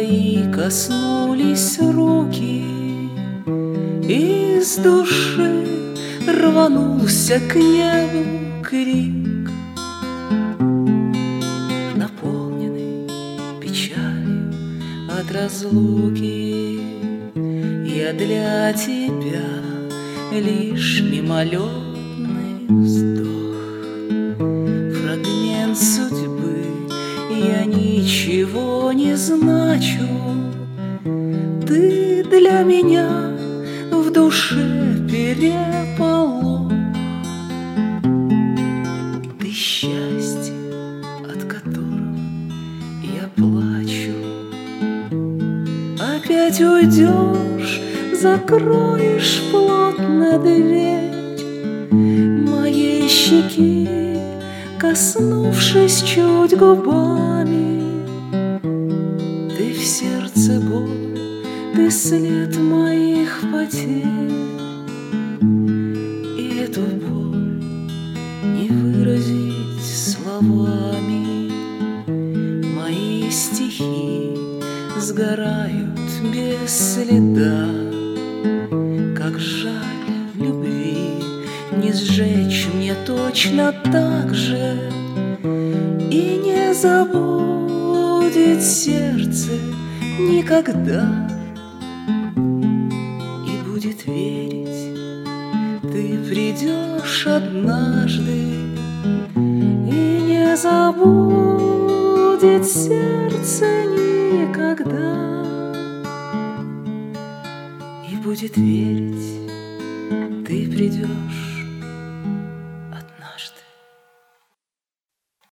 твои коснулись руки, из души рванулся к небу крик, наполненный печалью от разлуки. Я для тебя лишь мимолетный вздох, фрагмент судьбы. Я ничего не значу, ты для меня в душе переполох. Ты счастье, от которого я плачу. Опять уйдешь, закроешь плотно дверь моей щеки, коснувшись чуть губами. Ты в сердце боль, ты след моих потерь, и эту боль не выразить словами. Мои стихи сгорают без следа, как жаль любви не сжечь мне точно так же, и не забудет сердце никогда, и будет верить, ты придешь однажды, и не забудет сердце никогда, и будет верить, ты придешь